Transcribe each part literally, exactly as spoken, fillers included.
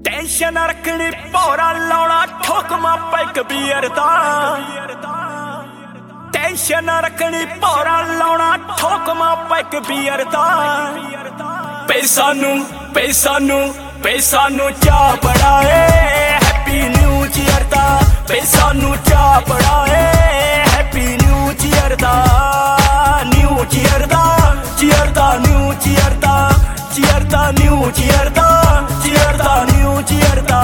tension रखनी पौरा लाउना ठोकमा पैक बीयर दा टेंशन रखनी पौरा लाउना ठोकमा पैक बीयर दा पैसा नू पैसा नू पैसा नू चा बड़ा है हैप्पी न्यू ईयर दा पैसा नू चा बड़ा है हैप्पी न्यू ईयर दा न्यू ईयर दा ईयर दा न्यू ईयर दा ईयर दा न्यू ईयर दा ईयर दा न्यू ईयर दा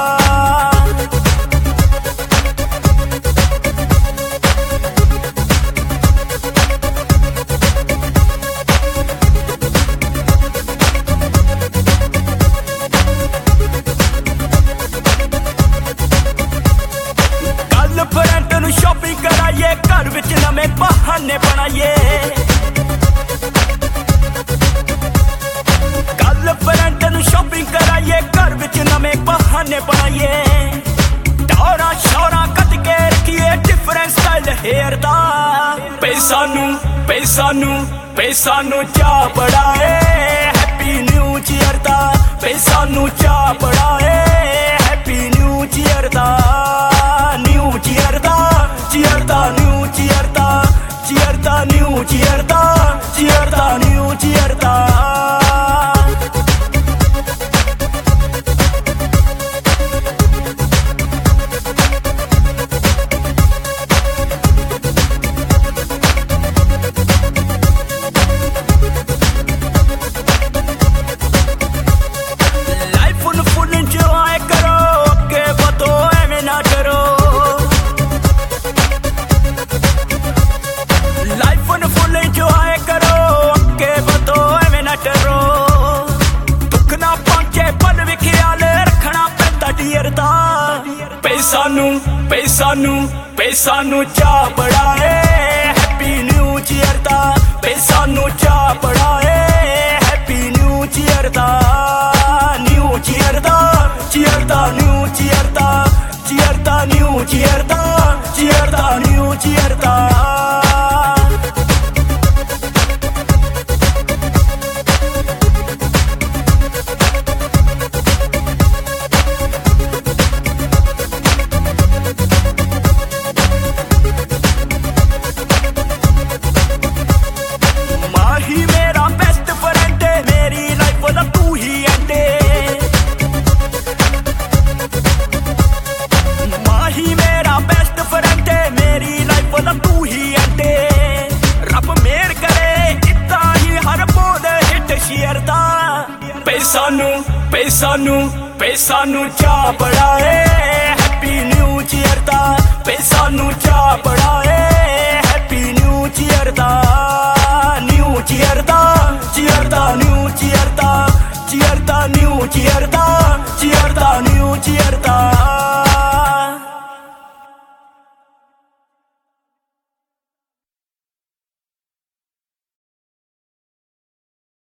गर्लफ्रेंड नू शॉपिंग कराइए घर विच नवे बहाने बनाइए गर्लफ्रेंड नू शॉपिंग कराइए घर विच नवे बहाने बनाइए टौरा शौरा कट के रखिए डिफरेंट स्टाइल हेयर दा पैसा नू पैसा नू पैसा नू चा बड़ा है हैप्पी न्यू ईयर दा पैसा नू चा बड़ा है हैप्पी न्यू ईयर दा न्यू ईयर दा ईयर दा न्यू ईयर दा ईयर दा न्यू ईयर दा ईयर दा न्यू ईयर दा लाइफ नू फुल एंजॉय करो अगे बढ़ो एवें ना डरो लाइफ नू फुल एंजॉय करो अगे बढ़ो एवें ना डरो दुख ना पहुंचे पल भी ख्याल रखना पैंदा डियर दा पैसा नू पैसा नू पैसा नू चा बड़ा है हैप्पी न्यू ईयर दा पैसा नू चा बड़ा है हैप्पी न्यू ईयर दा न्यू ईयर दा ईयर दा न्यू ईयर दा ईयर दा न्यू ईयर दा ईयर दा न्यू ईयर दा माही मेरा बेस्ट फ्रेंड है मेरी लाइफ दा तू ही एंड माही मेरा बेस्ट फ्रेंड है मेरी लाइफ दा तू ही एंड रब मेहर करे इतना ही हर बोल हिट शेयर दा पैसा नू पैसा नू पैसा नू चा बड़ा है हैप्पी न्यू ईयर दा पैसा नू चा बड़ा है हैप्पी न्यू ईयर दा न्यू ईयर दा ईयर दा न्यू ईयर दा ईयर दा न्यू ईयर दा ईयर दा न्यू ईयर दा